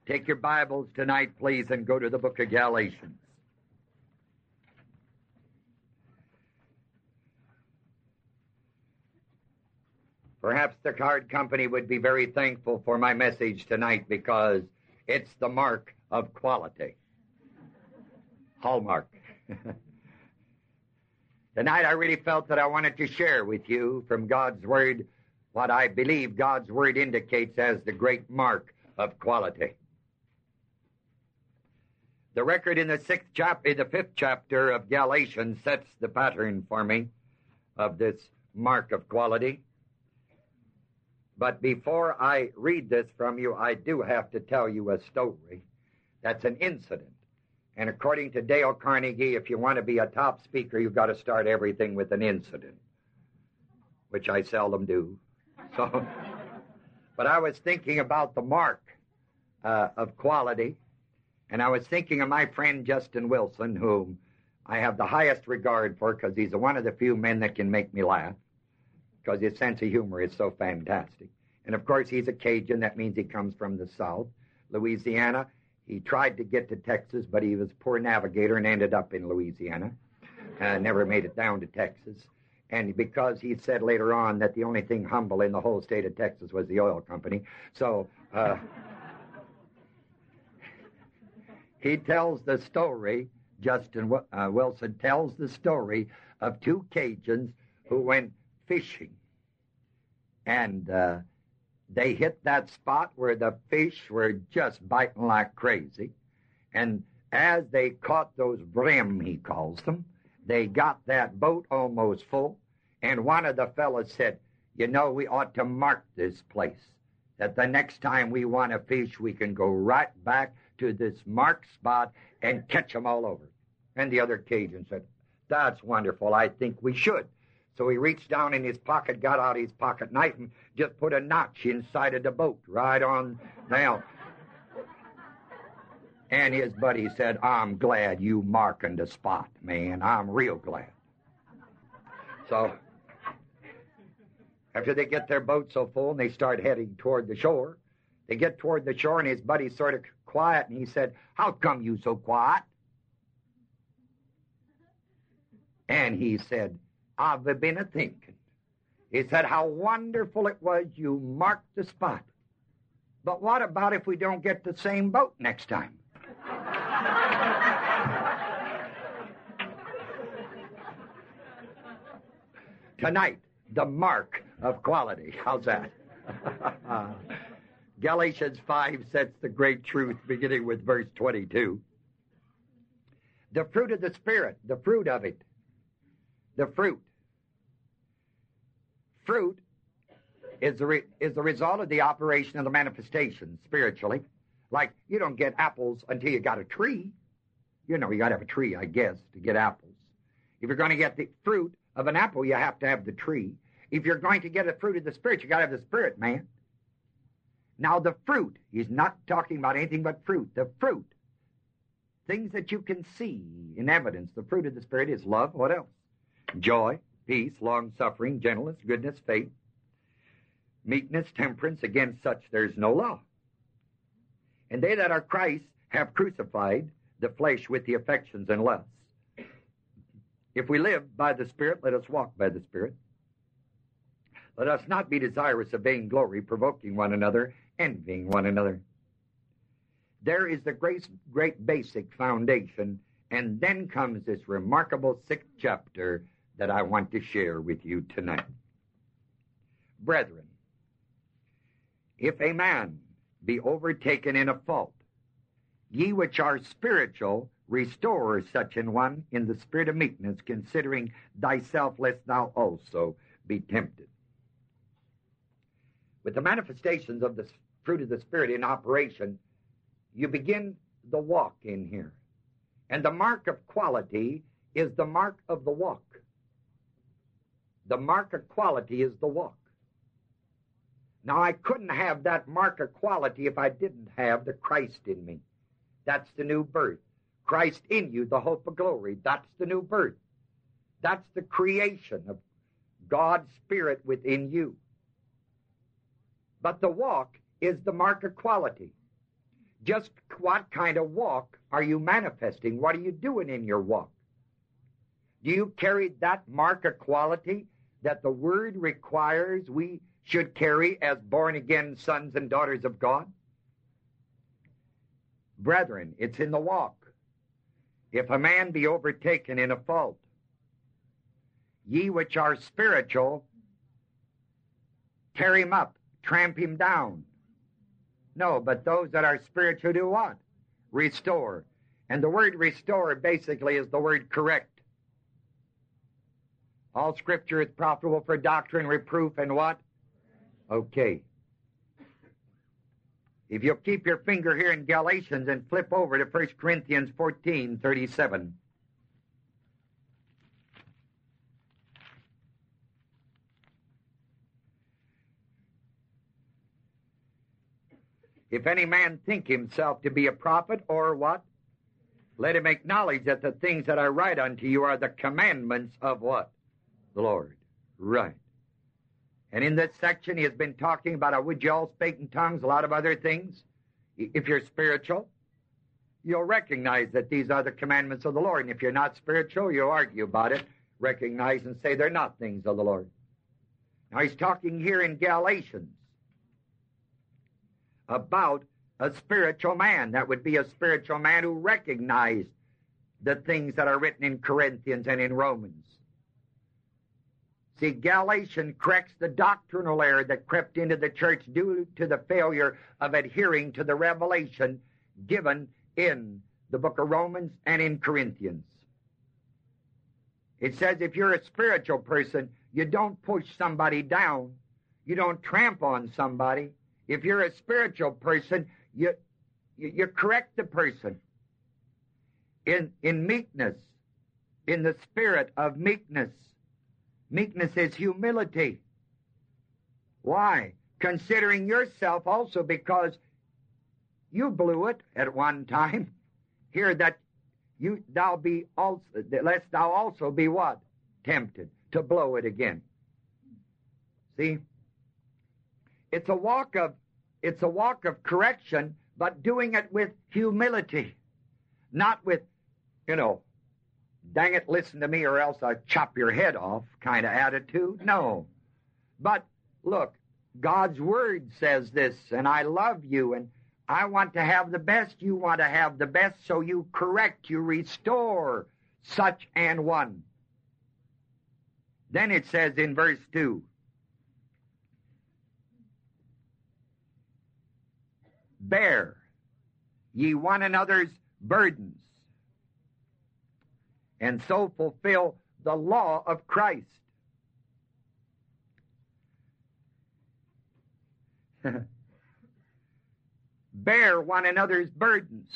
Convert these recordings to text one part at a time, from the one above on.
Take your Bibles tonight, please, and go to the book of Galatians. Perhaps the card company would be very thankful for my message tonight because it's the mark of quality. Hallmark. Tonight I really felt that I wanted to share with you from God's Word what I believe God's Word indicates as the great mark of quality. The record in the fifth chapter of Galatians sets the pattern for me of this mark of quality. But before I read this from you, I do have to tell you a story. That's an incident. And according to Dale Carnegie, if you want to be a top speaker, you've got to start everything with an incident, which I seldom do. So, but I was thinking about the mark of quality, and I was thinking of my friend Justin Wilson, whom I have the highest regard for because he's one of the few men that can make me laugh because his sense of humor is so fantastic. And, of course, he's a Cajun. That means he comes from the South, Louisiana. He tried to get to Texas, but he was a poor navigator and ended up in Louisiana. Never made it down to Texas. And because he said later on that the only thing humble in the whole state of Texas was the oil company. So he tells the story, Justin Wilson tells the story of two Cajuns who went fishing. And they hit that spot where the fish were just biting like crazy. And as they caught those brim, he calls them, they got that boat almost full. And one of the fellows said, you know, we ought to mark this place, that the next time we want to fish, we can go right back to this marked spot and catch them all over. And the other Cajun said, that's wonderful. I think we should. So he reached down in his pocket, got out his pocket knife, and just put a notch inside of the boat, right on down. And his buddy said, I'm glad you marking the spot, man. I'm real glad. So after they get their boat so full and they start heading toward the shore, they get toward the shore and his buddy's sort of quiet, and he said, how come you so quiet? And he said, I've been a-thinking. He said, how wonderful it was you marked the spot. But what about if we don't get the same boat next time? Tonight, the mark of quality. How's that? Galatians 5 sets the great truth, beginning with verse 22. The fruit of the Spirit, the fruit of it. The fruit. Fruit is the result of the operation of the manifestation spiritually. Like, you don't get apples until you got a tree. You know, you got to have a tree, I guess, to get apples. If you're going to get the fruit of an apple, you have to have the tree. If you're going to get a fruit of the Spirit, you got to have the Spirit, man. Now, the fruit, he's not talking about anything but fruit. The fruit, things that you can see in evidence. The fruit of the Spirit is love. What else? Joy, peace, long-suffering, gentleness, goodness, faith, meekness, temperance. Against such there's no law. And they that are Christ have crucified the flesh with the affections and lusts. If we live by the Spirit, let us walk by the Spirit. Let us not be desirous of vainglory, provoking one another, envying one another. There is the great basic foundation, and then comes this remarkable 6th chapter that I want to share with you tonight. Brethren, if a man be overtaken in a fault, ye which are spiritual, restore such an one in the spirit of meekness, considering thyself, lest thou also be tempted. With the manifestations of the fruit of the Spirit in operation, you begin the walk in here. And the mark of quality is the mark of the walk. The mark of quality is the walk. Now, I couldn't have that mark of quality if I didn't have the Christ in me. That's the new birth. Christ in you, the hope of glory. That's the new birth. That's the creation of God's Spirit within you. But the walk is the mark of quality. Just what kind of walk are you manifesting? What are you doing in your walk? Do you carry that mark of quality that the Word requires we should carry as born-again sons and daughters of God? Brethren, it's in the walk. If a man be overtaken in a fault, ye which are spiritual, tear him up, tramp him down. No, but those that are spiritual do what? Restore. And the word restore basically is the word correct. All Scripture is profitable for doctrine, reproof, and what? Okay. If you'll keep your finger here in Galatians and flip over to 1 Corinthians 14:37. If any man think himself to be a prophet, or what? Let him acknowledge that the things that I write unto you are the commandments of what? The Lord. Right. And in this section, he has been talking about, would you all speak in tongues, a lot of other things. If you're spiritual, you'll recognize that these are the commandments of the Lord. And if you're not spiritual, you'll argue about it, recognize and say they're not things of the Lord. Now, he's talking here in Galatians about a spiritual man. That would be a spiritual man who recognized the things that are written in Corinthians and in Romans. See, Galatians corrects the doctrinal error that crept into the church due to the failure of adhering to the revelation given in the book of Romans and in Corinthians. It says if you're a spiritual person, you don't push somebody down. You don't tramp on somebody. If you're a spiritual person, you correct the person in meekness, in the spirit of meekness. Meekness is humility. Why? Considering yourself also, because you blew it at one time. Here that lest thou also be what? Tempted to blow it again. See? It's a walk of correction, but doing it with humility. Not with, dang it, listen to me or else I'll chop your head off kind of attitude. No. But look, God's Word says this, and I love you, and I want to have the best. You want to have the best, so you correct, you restore such an one. Then it says in verse 2, bear ye one another's burdens, and so fulfill the law of Christ. Bear one another's burdens.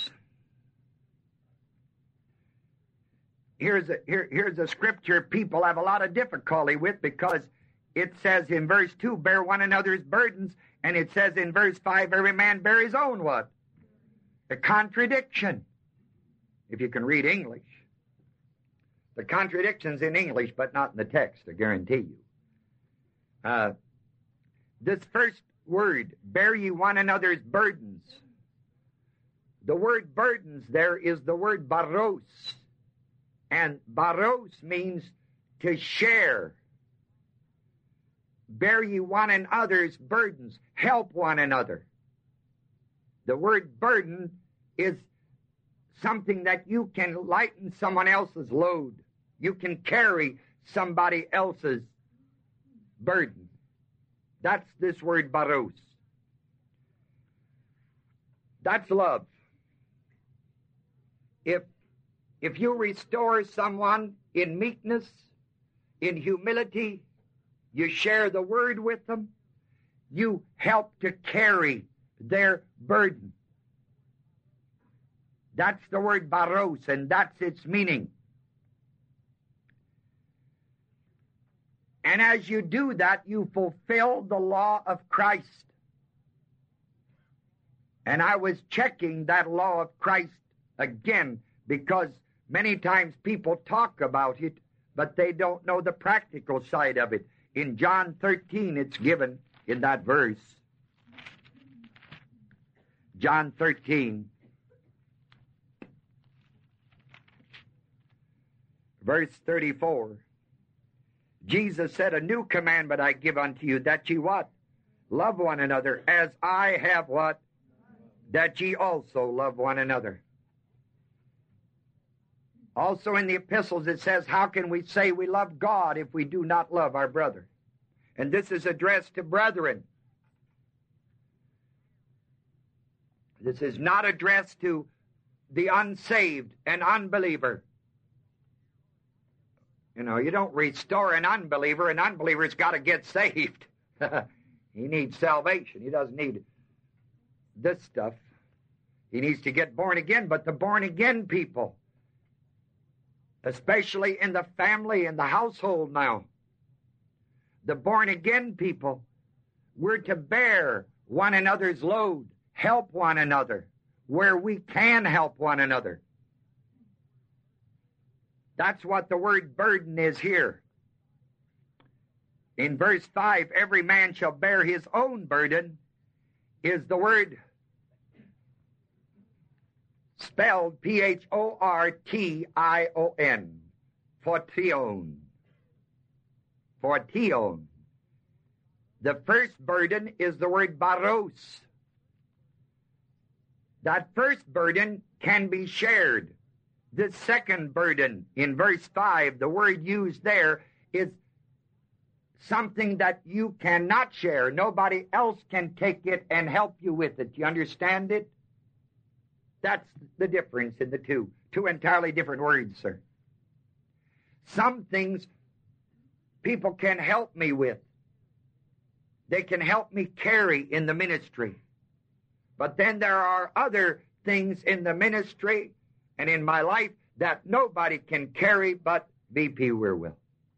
Here's a scripture people have a lot of difficulty with, because it says in verse 2, bear one another's burdens, and it says in verse 5, every man bear his own what? A contradiction. If you can read English. The contradiction's in English, but not in the text, I guarantee you. This first word, bear ye one another's burdens. The word burdens there is the word baros. And baros means to share. Bear ye one another's burdens. Help one another. The word burden is something that you can lighten someone else's load. You can carry somebody else's burden. That's this word baros. That's love. If you restore someone in meekness, in humility, you share the word with them, you help to carry their burden. That's the word baros, and that's its meaning. And as you do that, you fulfill the law of Christ. And I was checking that law of Christ again, because many times people talk about it, but they don't know the practical side of it. In John 13, it's given in that verse. John 13, verse 34. Jesus said, a new commandment I give unto you, that ye what? Love one another, as I have what? That ye also love one another. Also in the epistles it says, how can we say we love God if we do not love our brother? And this is addressed to brethren. This is not addressed to the unsaved and unbeliever. You know, you don't restore an unbeliever. An unbeliever's got to get saved. He needs salvation. He doesn't need this stuff. He needs to get born again. But the born again people, especially in the family and the household now, the born again people, we're to bear one another's load, help one another where we can help one another. That's what the word burden is here. In verse 5, every man shall bear his own burden, is the word spelled P-H-O-R-T-I-O-N. Phortion. Phortion. The first burden is the word baros. That first burden can be shared. The second burden, in verse 5, the word used there is something that you cannot share. Nobody else can take it and help you with it. You understand it? That's the difference in the two. Two entirely different words, sir. Some things people can help me with. They can help me carry in the ministry. But then there are other things in the ministry and in my life that nobody can carry but V.P. Wierwille.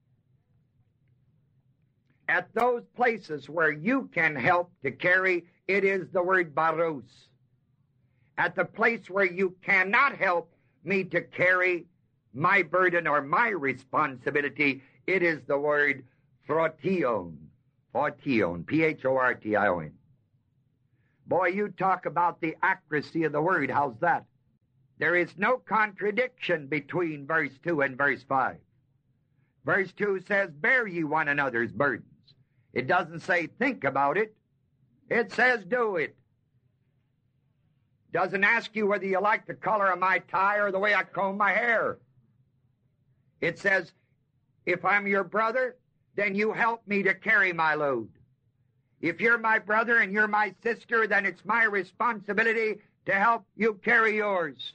At those places where you can help to carry, it is the word baros. At the place where you cannot help me to carry my burden or my responsibility, it is the word phortion. Phortion. P-H-O-R-T-I-O-N. Boy, you talk about the accuracy of the word. How's that? There is no contradiction between verse 2 and verse 5. Verse 2 says, bear ye one another's burdens. It doesn't say think about it. It says do it. Doesn't ask you whether you like the color of my tie or the way I comb my hair. It says, if I'm your brother, then you help me to carry my load. If you're my brother and you're my sister, then it's my responsibility to help you carry yours.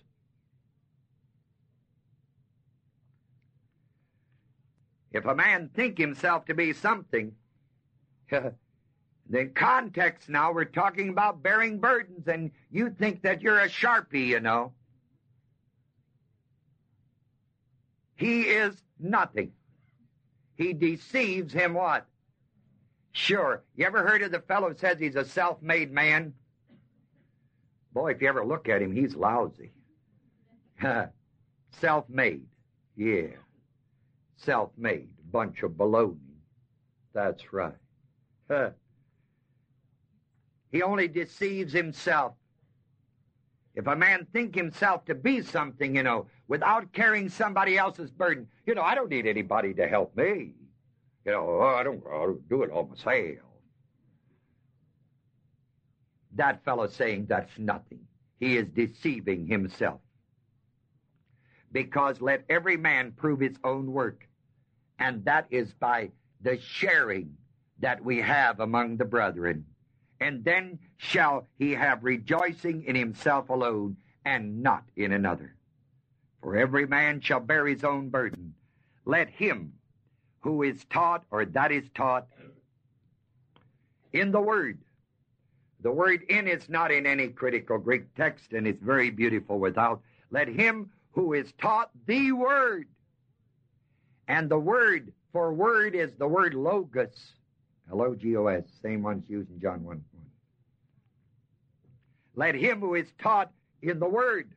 If a man think himself to be something, the context now, we're talking about bearing burdens, and you think that you're a Sharpie, you know. He is nothing. He deceives him what? Sure. You ever heard of the fellow who says he's a self-made man? Boy, if you ever look at him, he's lousy. Self-made. Yeah. Self-made. Bunch of baloney. That's right. He only deceives himself. If a man think himself to be something, you know, without carrying somebody else's burden, you know, I don't need anybody to help me. You know, I'll do it all myself. That fellow saying that's nothing. He is deceiving himself. Because let every man prove his own work. And that is by the sharing that we have among the brethren. And then shall he have rejoicing in himself alone, and not in another. For every man shall bear his own burden. Let him who is taught, or that is taught, in the word. The word in is not in any critical Greek text, and it's very beautiful without. Let him who is taught the word. And the word for word is the word logos. L-O-G-O-S, same one's used in John 1:1. Let him who is taught in the word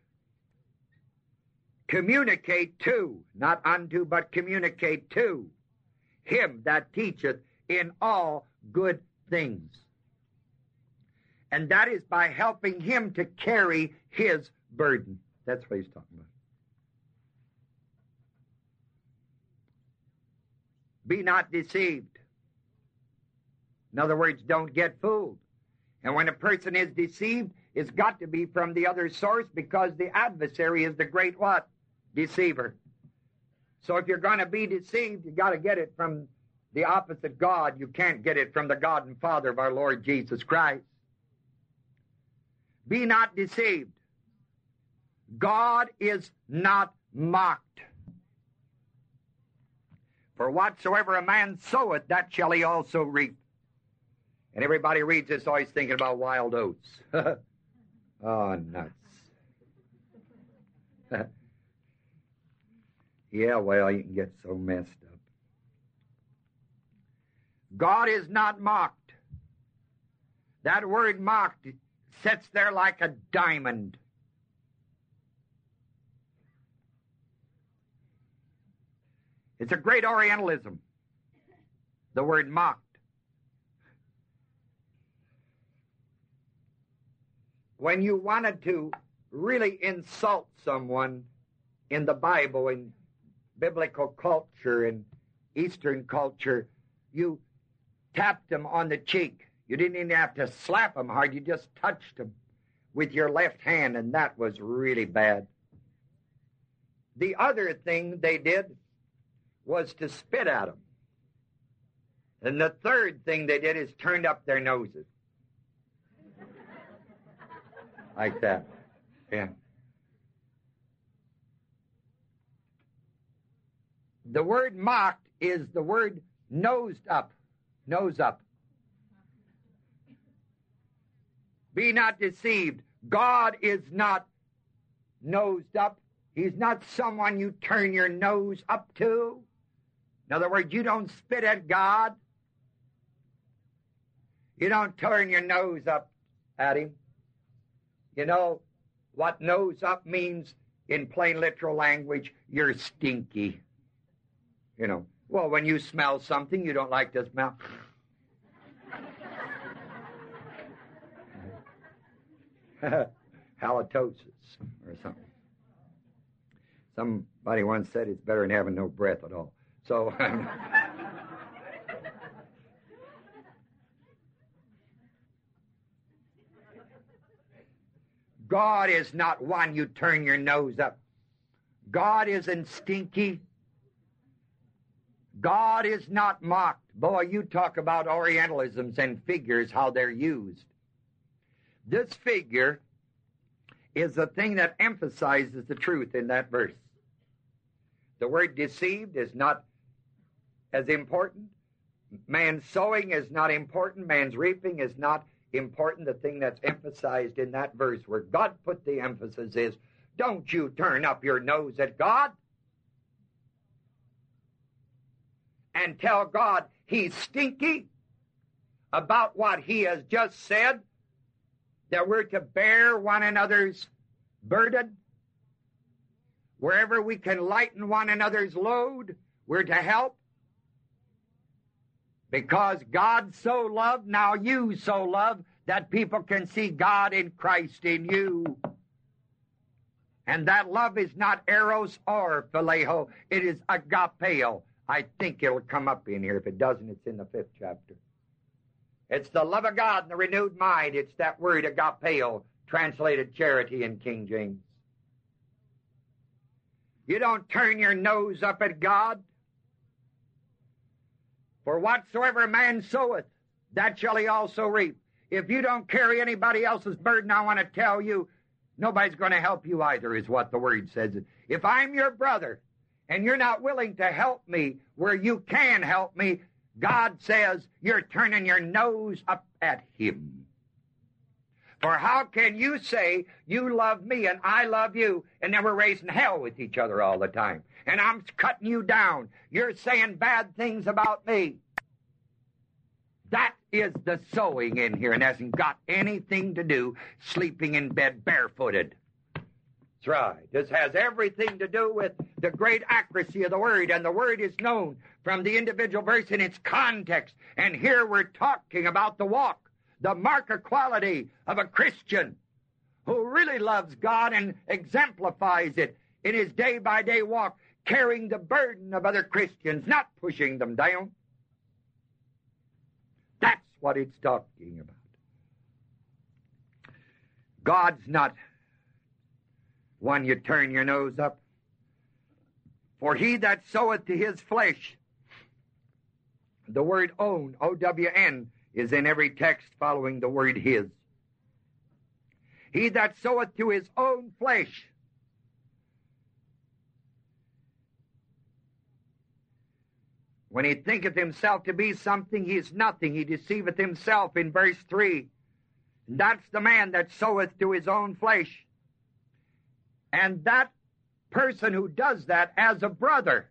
communicate to, not unto, but communicate to him that teacheth in all good things. And that is by helping him to carry his burden. That's what he's talking about. Be not deceived. In other words, don't get fooled. And when a person is deceived, it's got to be from the other source, because the adversary is the great what? Deceiver. So if you're going to be deceived, you got to get it from the opposite God. You can't get it from the God and Father of our Lord Jesus Christ. Be not deceived. God is not mocked. For whatsoever a man soweth, that shall he also reap. And everybody reads this always thinking about wild oats. Oh, nuts. Yeah, well, you can get so messed up. God is not mocked. That word mocked sits there like a diamond. It's a great Orientalism, the word mocked. When you wanted to really insult someone in the Bible, in biblical culture, in Eastern culture, you tapped them on the cheek. You didn't even have to slap them hard. You just touched them with your left hand, and that was really bad. The other thing they did was to spit at them. And the third thing they did is turned up their noses. Like that. Yeah. The word mocked is the word nosed up. Nose up. Be not deceived. God is not nosed up. He's not someone you turn your nose up to. In other words, you don't spit at God. You don't turn your nose up at him. You know what nose up means in plain literal language? You're stinky. You know, well, when you smell something you don't like to smell. Halitosis or something. Somebody once said it's better than having no breath at all. So, God is not one you turn your nose up. God isn't stinky. God is not mocked. Boy, you talk about Orientalisms and figures, how they're used. This figure is the thing that emphasizes the truth in that verse. The word deceived is not as important. Man's sowing is not important. Man's reaping is not important. The thing that's emphasized in that verse where God put the emphasis is, don't you turn up your nose at God and tell God he's stinky about what he has just said, that we're to bear one another's burden. Wherever we can lighten one another's load, we're to help. Because God so loved, now you so love, that people can see God in Christ in you. And that love is not eros or phileo, it is agapeo. I think it'll come up in here. If it doesn't, it's in the 5th chapter. It's the love of God and the renewed mind. It's that word agapeo, translated charity in King James. You don't turn your nose up at God. For whatsoever a man soweth, that shall he also reap. If you don't carry anybody else's burden, I want to tell you, nobody's going to help you either, is what the word says. If I'm your brother, and you're not willing to help me where you can help me, God says you're turning your nose up at him. For how can you say you love me and I love you, and then we're raising hell with each other all the time? And I'm cutting you down. You're saying bad things about me. That is the sowing in here, and hasn't got anything to do sleeping in bed barefooted. That's right. This has everything to do with the great accuracy of the word, and the word is known from the individual verse in its context. And here we're talking about the walk, the mark of quality of a Christian who really loves God and exemplifies it in his day-by-day walk, carrying the burden of other Christians, not pushing them down. That's what it's talking about. God's not one you turn your nose up. For he that soweth to his flesh, the word own, O-W-N, is in every text following the word his. He that soweth to his own flesh, when he thinketh himself to be something, he is nothing. He deceiveth himself in verse 3. That's the man that soweth to his own flesh. And that person who does that as a brother,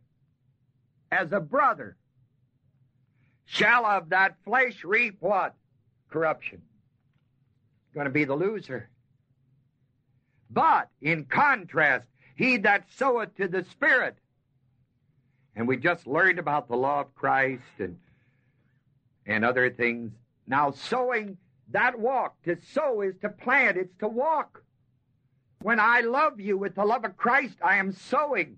shall of that flesh reap what? Corruption. It's going to be the loser. But, in contrast, he that soweth to the Spirit, and we just learned about the law of Christ and other things. Now, sowing, that walk, to sow is to plant, it's to walk. When I love you with the love of Christ, I am sowing.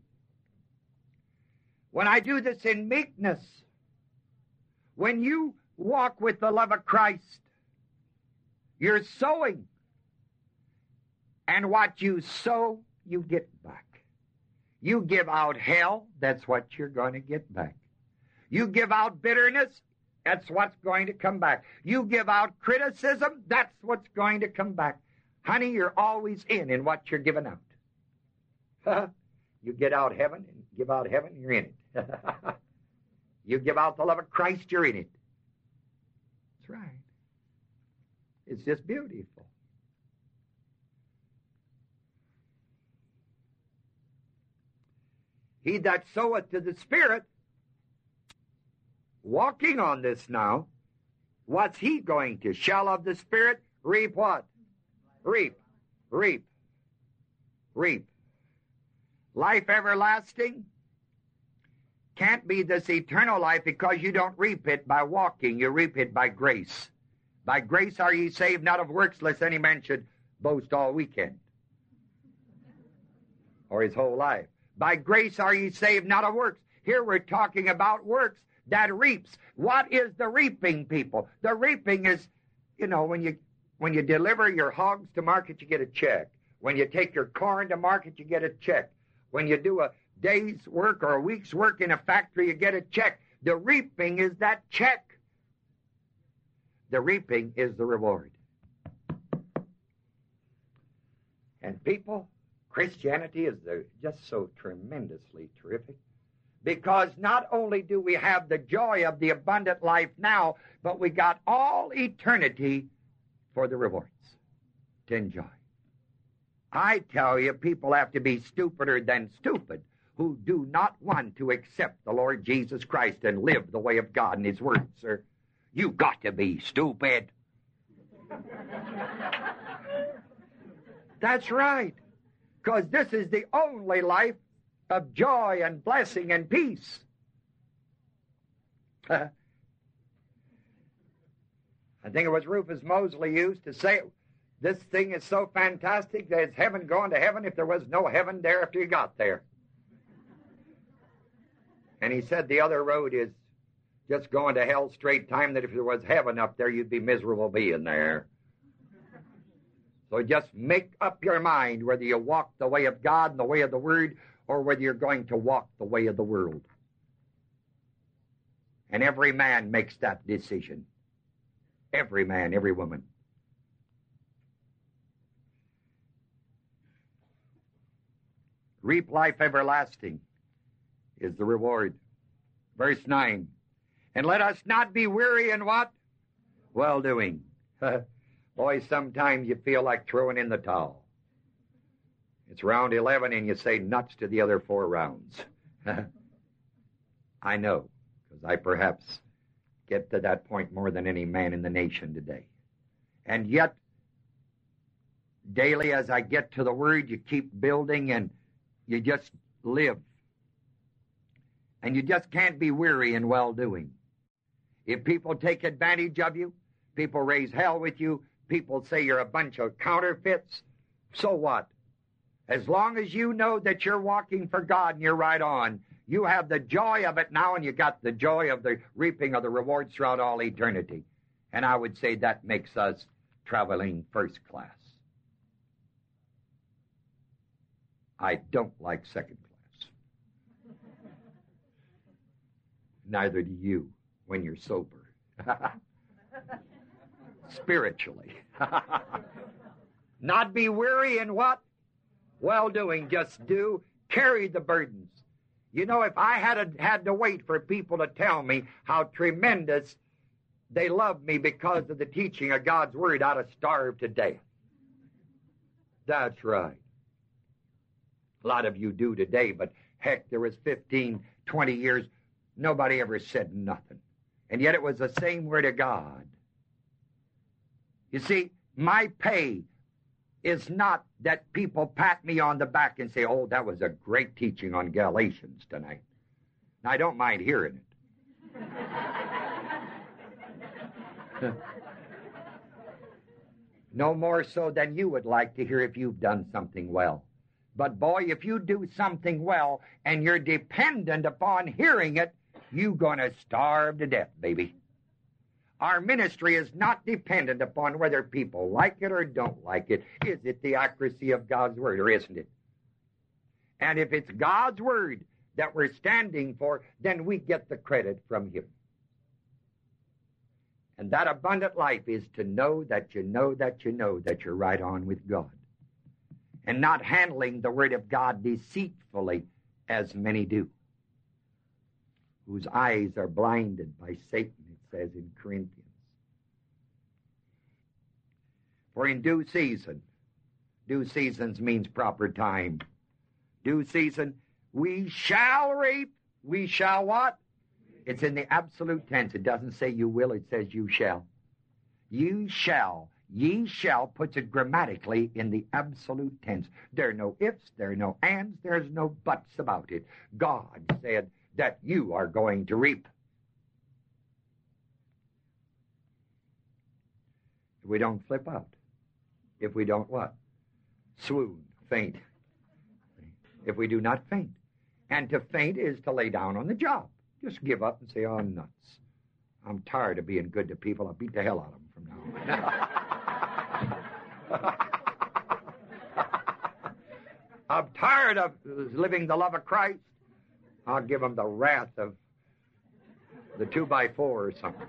When I do this in meekness, when you walk with the love of Christ, you're sowing. And what you sow, you get back. You give out hell, that's what you're going to get back. You give out bitterness, that's what's going to come back. You give out criticism, that's what's going to come back. Honey, you're always in what you're giving out. You get out heaven and give out heaven, you're in it. You give out the love of Christ, you're in it. That's right. It's just beautiful. He that soweth to the Spirit, walking on this now, what's he going to? Shall of the Spirit reap what? Reap. Life everlasting can't be this eternal life because you don't reap it by walking. You reap it by grace. By grace are ye saved, not of works, lest any man should boast all weekend or his whole life. By grace are ye saved, not of works. Here we're talking about works that reaps. What is the reaping, people? The reaping is, when you deliver your hogs to market, you get a check. When you take your corn to market, you get a check. When you do a day's work or a week's work in a factory, you get a check. The reaping is that check. The reaping is the reward. And people, Christianity is just so tremendously terrific, because not only do we have the joy of the abundant life now, but we got all eternity for the rewards to enjoy. I tell you, people have to be stupider than stupid who do not want to accept the Lord Jesus Christ and live the way of God and His Word, sir. You got to be stupid. That's right. Because this is the only life of joy and blessing and peace. I think it was Rufus Mosley used to say, this thing is so fantastic that it's heaven going to heaven if there was no heaven there after you got there. And he said the other road is just going to hell straight time, that if there was heaven up there, you'd be miserable being there. So just make up your mind whether you walk the way of God and the way of the Word, or whether you're going to walk the way of the world. And every man makes that decision. Every man, every woman. Reap life everlasting is the reward. Verse 9. And let us not be weary in what? Well-doing. Boy, sometimes you feel like throwing in the towel. It's round 11 and you say nuts to the other 4 rounds. I know, because I perhaps get to that point more than any man in the nation today. And yet, daily as I get to the Word, you keep building and you just live. And you just can't be weary in well-doing. If people take advantage of you, People raise hell with you. People say you're a bunch of counterfeits. So what? As long as you know that you're walking for God and you're right on, you have the joy of it now, and you got the joy of the reaping of the rewards throughout all eternity. And I would say that makes us traveling first class. I don't like second class. Neither do you when you're sober. Spiritually. Not be weary in what? Well-doing. Just do. Carry the burdens. You know, if I had to wait for people to tell me how tremendous they love me because of the teaching of God's Word, I'd have starved to death. That's right. A lot of you do today, but heck, there was 15, 20 years, nobody ever said nothing. And yet it was the same Word of God. You see, my pay is not that people pat me on the back and say, oh, that was a great teaching on Galatians tonight. Now, I don't mind hearing it. No more so than you would like to hear if you've done something well. But boy, if you do something well and you're dependent upon hearing it, you're going to starve to death, baby. Our ministry is not dependent upon whether people like it or don't like it. Is it the accuracy of God's Word, or isn't it? And if it's God's Word that we're standing for, then we get the credit from Him. And that abundant life is to know that you know that you know that you're right on with God. And not handling the Word of God deceitfully, as many do, whose eyes are blinded by Satan, it says in Corinthians. For in due seasons means proper time. Due season, we shall reap. We shall what? It's in the absolute tense. It doesn't say you will, it says you shall. You shall. Ye shall puts it grammatically in the absolute tense. There are no ifs, there are no ands, there's no buts about it. God said that you are going to reap. If we don't flip out. If we don't what? Swoon, faint. If we do not faint. And to faint is to lay down on the job. Just give up and say, oh, nuts. I'm tired of being good to people. I'll beat the hell out of them from now on. I'm tired of living the love of Christ. I'll give them the wrath of the 2x4 or something.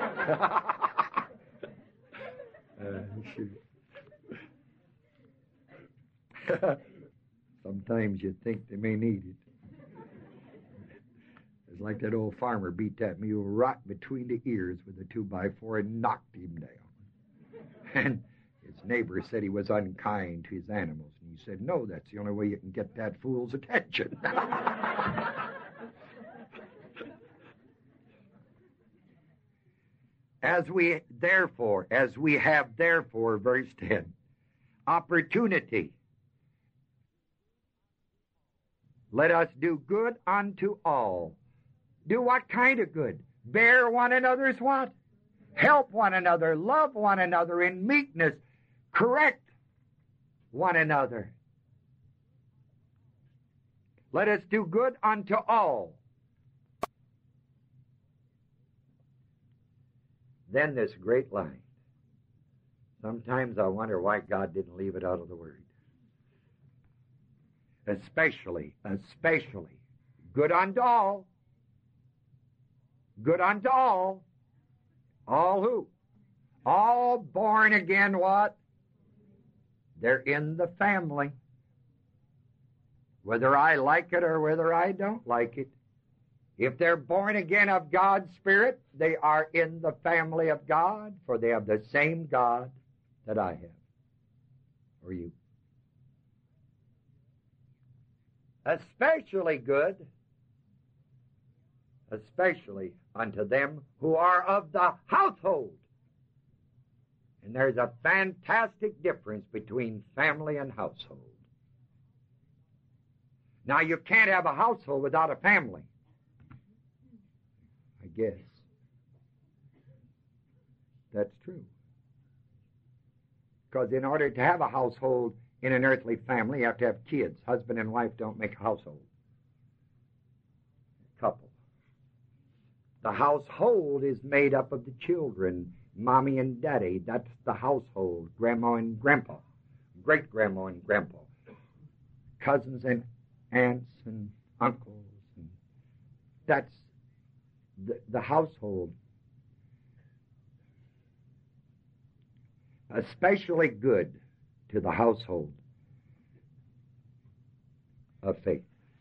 Sometimes you think they may need it. It's like that old farmer beat that mule right between the ears with a 2x4 and knocked him down. And his neighbor said he was unkind to his animals. And he said, no, that's the only way you can get that fool's attention. As we have therefore, verse 10, opportunity, let us do good unto all. Do what kind of good? Bear one another's what? Help one another, love one another in meekness, correct one another. Let us do good unto all. Then this great line. Sometimes I wonder why God didn't leave it out of the Word. Especially, good unto all. Good unto all. All who? All born again what? They're in the family. Whether I like it or whether I don't like it. If they're born again of God's Spirit, they are in the family of God, for they have the same God that I have. Or you. Especially good, especially unto them who are of the household. And there's a fantastic difference between family and household. Now, you can't have a household without a family, I guess. That's true. Because in order to have a household in an earthly family, you have to have kids. Husband and wife don't make a household. Couple. The household is made up of the children, mommy and daddy. That's the household. Grandma and grandpa. Great-grandma and grandpa. Cousins and aunts and uncles. And that's the household. Especially good to the household of faith.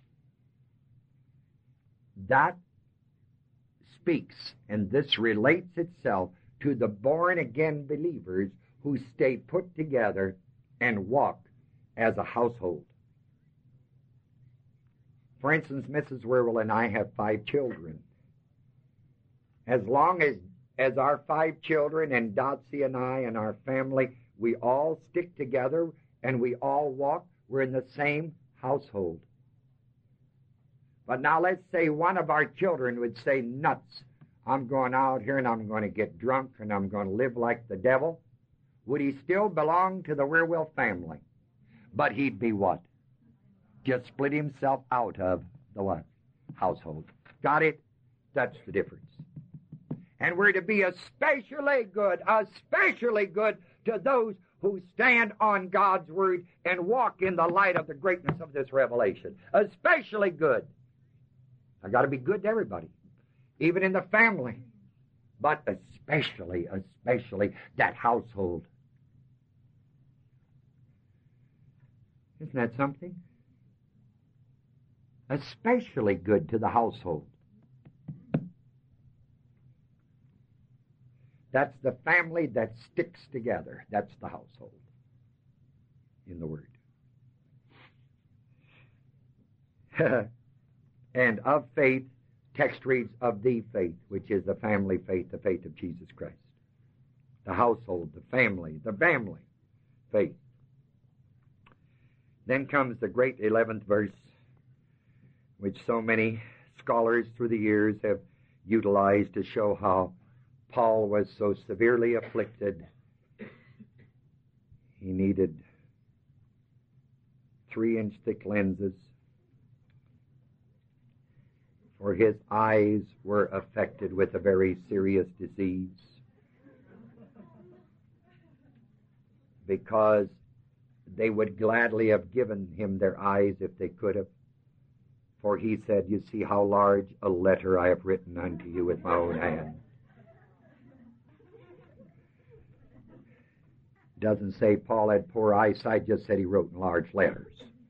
That speaks, and this relates itself to the born-again believers who stay put together and walk as a household. For instance, Mrs. Werwell and I have 5 children. As long as our 5 children and Dotsie and I and our family, we all stick together and we all walk, we're in the same household. But now let's say one of our children would say, nuts, I'm going out here and I'm going to get drunk and I'm going to live like the devil. Would he still belong to the Werwell family? But he'd be what? Just split himself out of the what? Household. Got it? That's the difference. And we're to be especially good to those who stand on God's word and walk in the light of the greatness of this revelation. Especially good. I got to be good to everybody, even in the family, but especially that household. Isn't that something? Especially good to the household. That's the family that sticks together. That's the household in the Word. And of faith, text reads of the faith, which is the family faith, the faith of Jesus Christ. The household, the family faith. Then comes the great 11th verse, which so many scholars through the years have utilized to show how Paul was so severely afflicted. He needed 3-inch thick lenses, for his eyes were affected with a very serious disease, because they would gladly have given him their eyes if they could have. For he said, you see how large a letter I have written unto you with my own hand. Doesn't say Paul had poor eyesight, just said he wrote in large letters.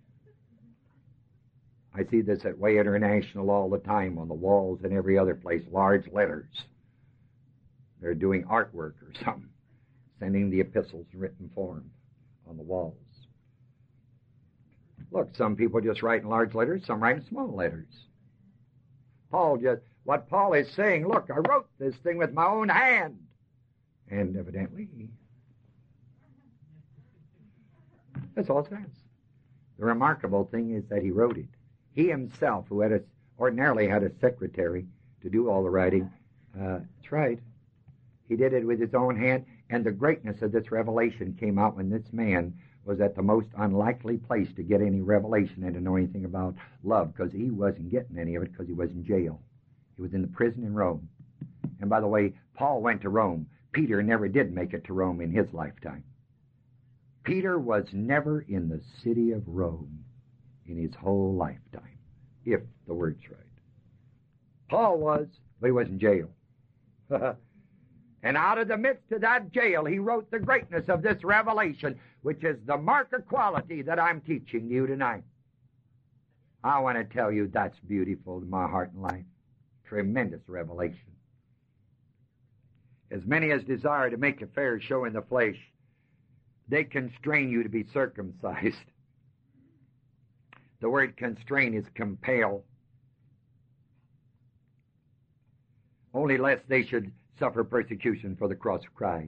I see this at Way International all the time on the walls and every other place, large letters. They're doing artwork or something, sending the epistles in written form on the walls. Look, some people just write in large letters, some write in small letters. What Paul is saying, look, I wrote this thing with my own hand. And evidently, that's all it says. The remarkable thing is that he wrote it. He himself, who ordinarily had a secretary to do all the writing, that's right. He did it with his own hand, and the greatness of this revelation came out when this man was at the most unlikely place to get any revelation and to know anything about love, because he wasn't getting any of it because he was in jail. He was in the prison in Rome. And by the way, Paul went to Rome. Peter never did make it to Rome in his lifetime. Peter was never in the city of Rome in his whole lifetime, if the word's right. Paul was, but he was in jail. And out of the midst of that jail, he wrote the greatness of this revelation, which is the mark of quality that I'm teaching you tonight. I want to tell you that's beautiful to my heart and life. Tremendous revelation. As many as desire to make a fair show in the flesh, they constrain you to be circumcised. The word constrain is compel. Only lest they should suffer persecution for the cross of Christ.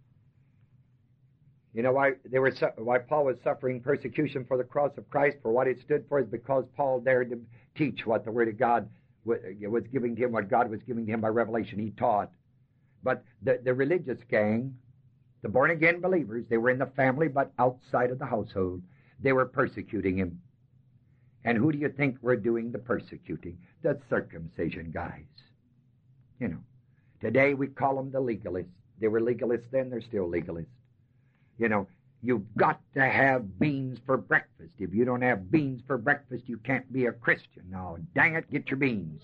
You know why Paul was suffering persecution for the cross of Christ, for what it stood for, is because Paul dared to teach what the Word of God was giving to him, what God was giving to him by revelation. He taught. But the religious gang, the born-again believers, they were in the family but outside of the household. They were persecuting him. And who do you think were doing the persecuting? The circumcision guys. You know, today we call them the legalists. They were legalists then, they're still legalists. You know, you've got to have beans for breakfast. If you don't have beans for breakfast, you can't be a Christian. Now, dang it, get your beans.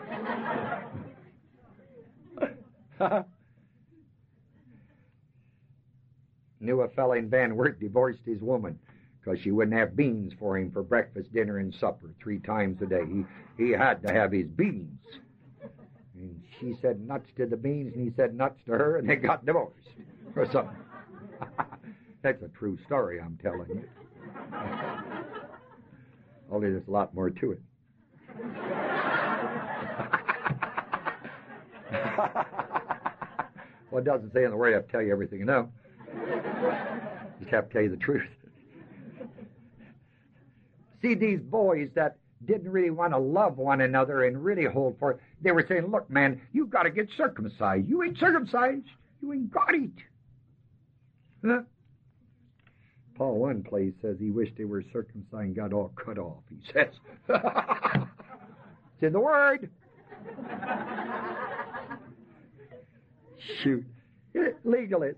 Knew a fella in Van Wert divorced his woman because she wouldn't have beans for him for breakfast, dinner, and supper 3 times a day. He had to have his beans. And she said nuts to the beans, and he said nuts to her, and they got divorced or something. That's a true story, I'm telling you. Only there's a lot more to it. Well, it doesn't say in the Word I have to tell you everything you know. Just have to tell you the truth. See, these boys that didn't really want to love one another and really hold for it, they were saying, look, man, you've got to get circumcised. You ain't circumcised. You ain't got it. Huh? Paul, one place, says he wished they were circumcised and got all cut off, he says. It's in the Word. Shoot. Legalist.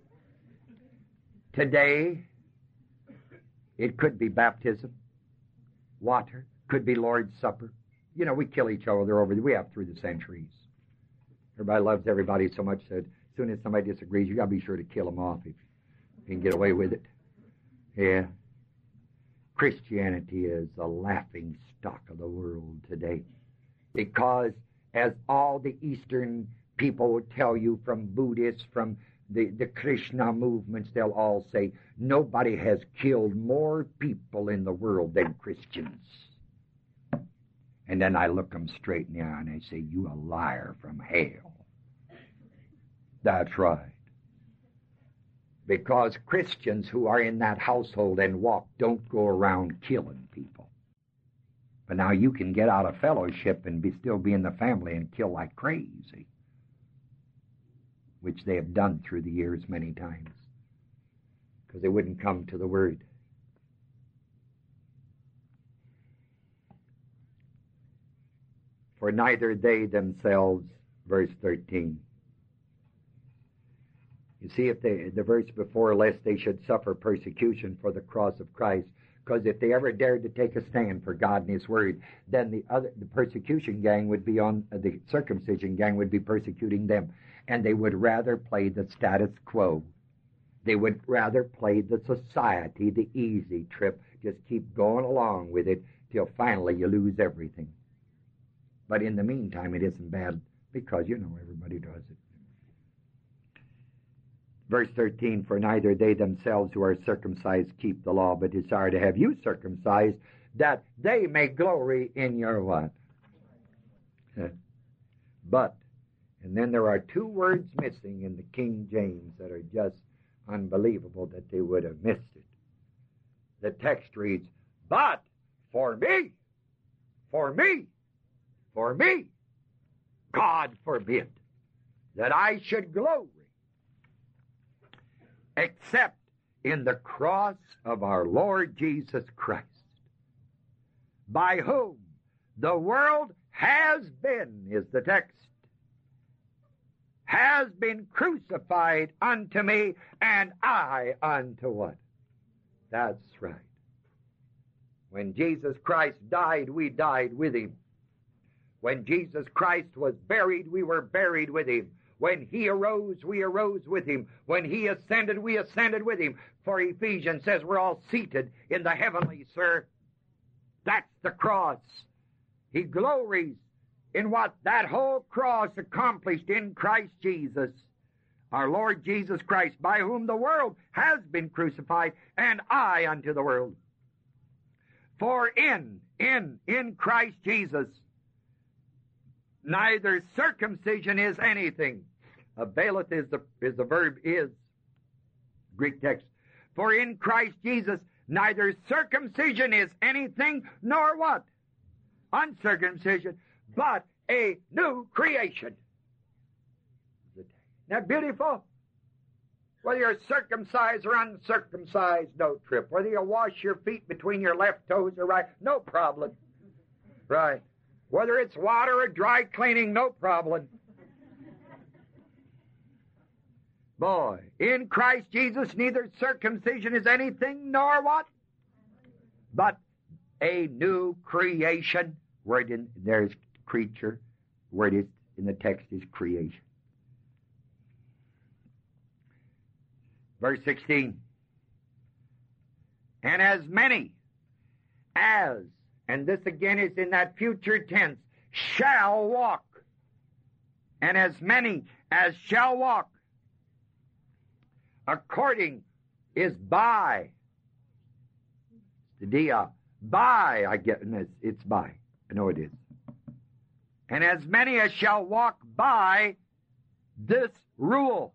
Today, it could be baptism, water, could be Lord's Supper. You know, we kill each other over, we have through the centuries. Everybody loves everybody so much that as soon as somebody disagrees, you got to be sure to kill them off if you can get away with it. Yeah. Christianity is the laughing stock of the world today. Because as all the Eastern people will tell you, from Buddhists, from the Krishna movements, they'll all say, nobody has killed more people in the world than Christians. And then I look them straight in the eye and I say, you a liar from hell. That's right. Because Christians who are in that household and walk don't go around killing people. But now you can get out of fellowship and still be in the family and kill like crazy, which they have done through the years many times because they wouldn't come to the Word. For neither they themselves, verse 13. You see, if the verse before, lest they should suffer persecution for the cross of Christ, because if they ever dared to take a stand for God and His Word, then the persecution gang would be on, the circumcision gang would be persecuting them, and they would rather play the status quo. They would rather play the society, the easy trip, just keep going along with it till finally you lose everything. But in the meantime, it isn't bad because, you know, everybody does it. Verse 13, for neither they themselves who are circumcised keep the law, but desire to have you circumcised, that they may glory in your what? But, and then there are 2 words missing in the King James that are just unbelievable that they would have missed it. The text reads, but for me, God forbid that I should glory except in the cross of our Lord Jesus Christ, by whom the world has been, is the text, has been crucified unto me, and I unto what? That's right. When Jesus Christ died, we died with Him. When Jesus Christ was buried, we were buried with Him. When He arose, we arose with Him. When He ascended, we ascended with Him. For Ephesians says we're all seated in the heavenlies, sir. That's the cross. He glories in what that whole cross accomplished in Christ Jesus, our Lord Jesus Christ, by whom the world has been crucified, and I unto the world. For in Christ Jesus, neither circumcision is anything. Availeth is the verb is. Greek text. For in Christ Jesus, neither circumcision is anything, nor what? Uncircumcision, but a new creation. that beautiful? Whether you're circumcised or uncircumcised, no trip. Whether you wash your feet between your left toes or right, no problem. Right. Whether it's water or dry cleaning, no problem. Boy, in Christ Jesus, neither circumcision is anything nor what? But a new creation. Word there's creature. Word is in the text is creation. Verse 16. And as many as, and this again is in that future tense, shall walk. And as many as shall walk. According is by. The dia. By, I get, it's by. I know it is. And as many as shall walk by this rule.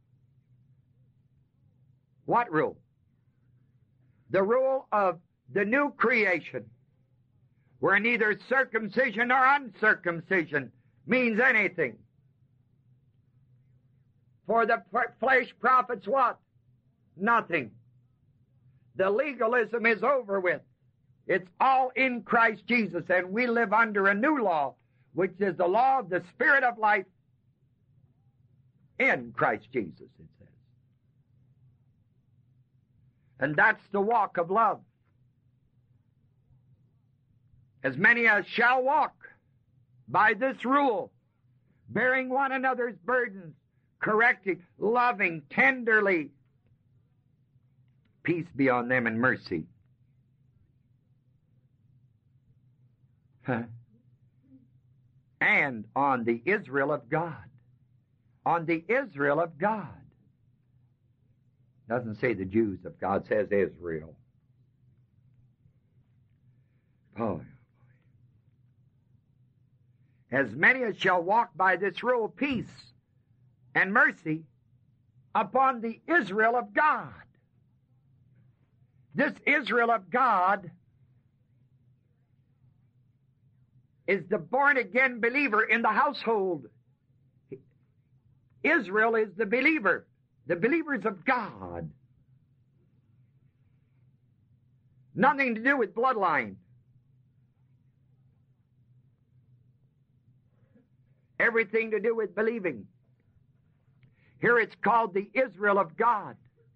What rule? The rule of the new creation, where neither circumcision nor uncircumcision means anything. For the flesh profits what? Nothing. The legalism is over with. It's all in Christ Jesus, and we live under a new law, which is the law of the Spirit of life in Christ Jesus, it says. And that's the walk of love. As many as shall walk by this rule, bearing one another's burdens, correcting, loving, tenderly, peace be on them and mercy. And on the Israel of God. On the Israel of God. Doesn't say the Jews of God, says Israel. Boy. As many as shall walk by this rule, peace and mercy upon the Israel of God. This Israel of God is the born-again believer in the household. Israel is the believer, the believers of God. Nothing to do with bloodline. Everything to do with believing. Here it's called the Israel of God.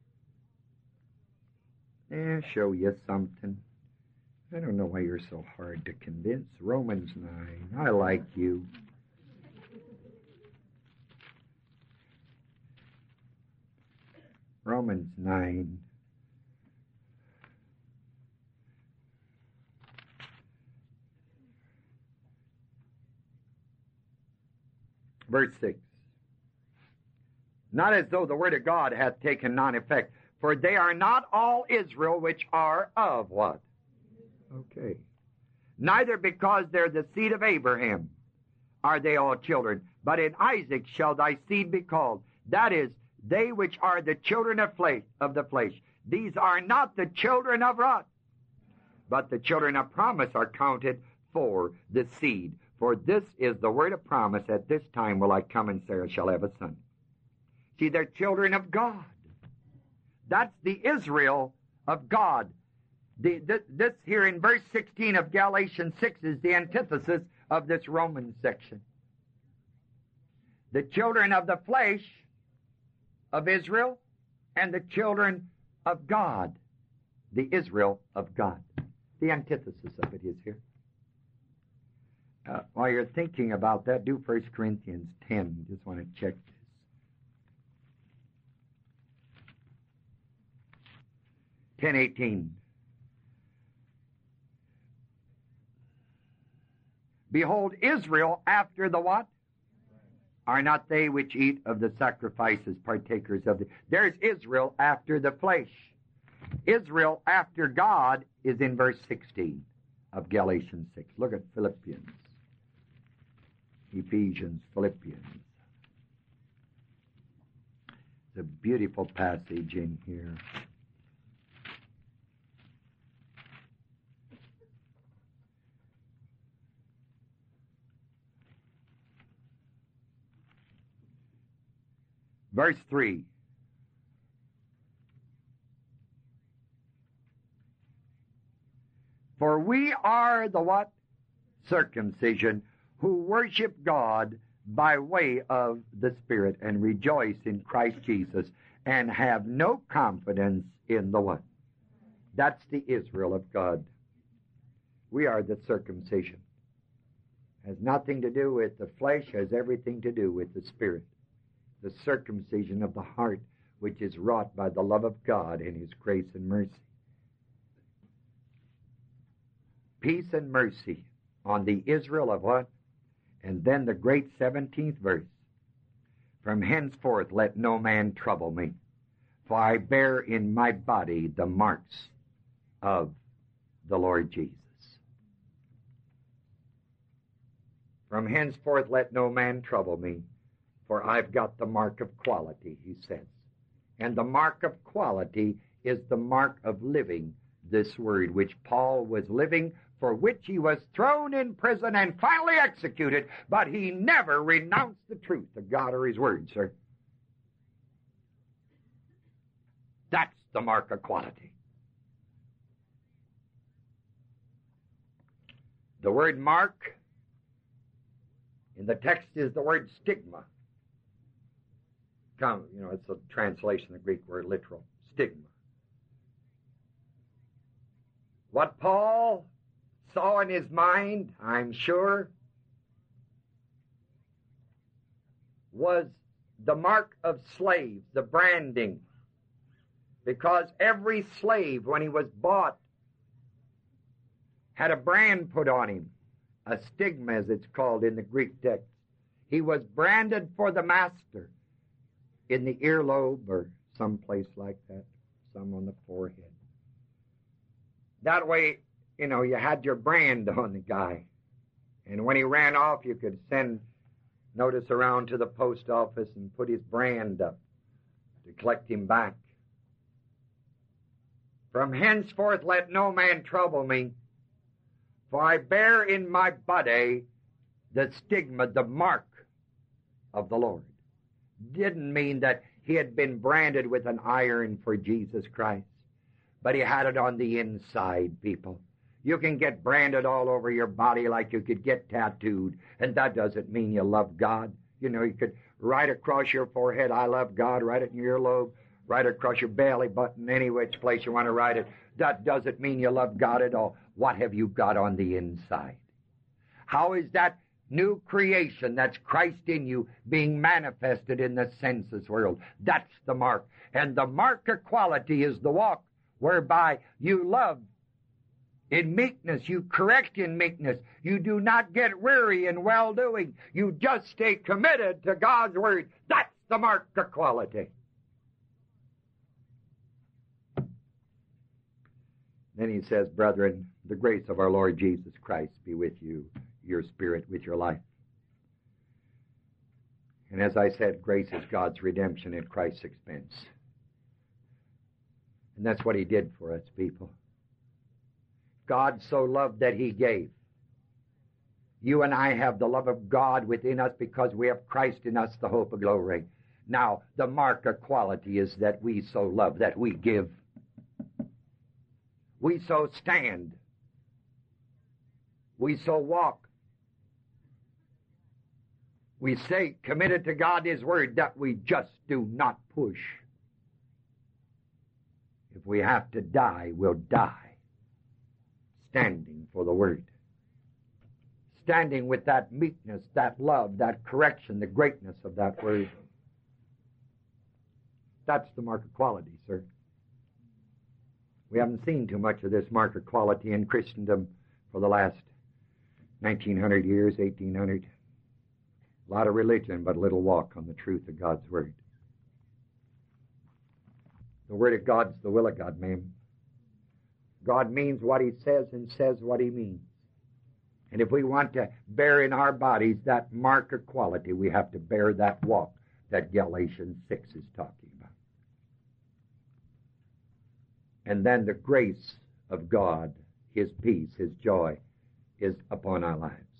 Show you something. I don't know why you're so hard to convince. Romans 9. I like you. Romans 9. Verse 6. Not as though the word of God hath taken none effect, for they are not all Israel which are of what? Okay. Neither because they're the seed of Abraham are they all children, but in Isaac shall thy seed be called. That is, they which are the children of the flesh. These are not the children of wrath, but the children of promise are counted for the seed. For this is the word of promise, at this time will I come, and Sarah shall have a son. See, they're children of God. That's the Israel of God. This here in verse 16 of Galatians 6 is the antithesis of this Romans section. The children of the flesh of Israel and the children of God, the Israel of God. The antithesis of it is here. While you're thinking about that, do 1 Corinthians 10. Just want to check this. Ten 18. Behold, Israel after the what? Are not they which eat of the sacrifices partakers of the... There's Israel after the flesh. Israel after God is in verse 16 of Galatians 6. Look at Philippians. Ephesians, Philippians. It's a beautiful passage in here. Verse 3. For we are the what? Circumcision, who worship God by way of the Spirit and rejoice in Christ Jesus and have no confidence in the what? That's the Israel of God. We are the circumcision. Has nothing to do with the flesh, has everything to do with the Spirit. The circumcision of the heart, which is wrought by the love of God and His grace and mercy. Peace and mercy on the Israel of what? And then the great 17th verse. From henceforth let no man trouble me, for I bear in my body the marks of the Lord Jesus. From henceforth let no man trouble me, for I've got the mark of quality, he says. And the mark of quality is the mark of living this word, which Paul was living, for which he was thrown in prison and finally executed, but he never renounced the truth of God or his word, sir. That's the mark of quality. The word mark in the text is the word stigma. It's a translation of the Greek word literal, stigma. What Paul saw in his mind, I'm sure, was the mark of slaves, the branding. Because every slave, when he was bought, had a brand put on him, a stigma as it's called in the Greek text. He was branded for the master in the earlobe or someplace like that, some on the forehead. That way, you had your brand on the guy. And when he ran off, you could send notice around to the post office and put his brand up to collect him back. From henceforth let no man trouble me, for I bear in my body the stigma, the mark of the Lord. Didn't mean that he had been branded with an iron for Jesus Christ, but he had it on the inside, people. You can get branded all over your body like you could get tattooed, and that doesn't mean you love God. You could write across your forehead, I love God, write it in your earlobe, write it across your belly button, any which place you want to write it. That doesn't mean you love God at all. What have you got on the inside? How is that new creation that's Christ in you being manifested in the senses world? That's the mark. And the mark of quality is the walk whereby you love in meekness, you correct in meekness. You do not get weary in well-doing. You just stay committed to God's word. That's the mark of quality. Then he says, brethren, the grace of our Lord Jesus Christ be with you, your spirit, with your life. And as I said, grace is God's redemption at Christ's expense. And that's what he did for us, people. God so loved that he gave. You and I have the love of God within us because we have Christ in us, the hope of glory. Now, the mark of quality is that we so love, that we give. We so stand. We so walk. We say, committed to God, his word, that we just do not push. If we have to die, we'll die. Standing for the word. Standing with that meekness, that love, that correction, the greatness of that word. That's the mark of quality, sir. We haven't seen too much of this mark of quality in Christendom for the last 1900 years, 1800. A lot of religion, but little walk on the truth of God's word. The word of God's the will of God, ma'am. God means what he says and says what he means. And if we want to bear in our bodies that mark of quality, we have to bear that walk that Galatians 6 is talking about. And then the grace of God, his peace, his joy is upon our lives.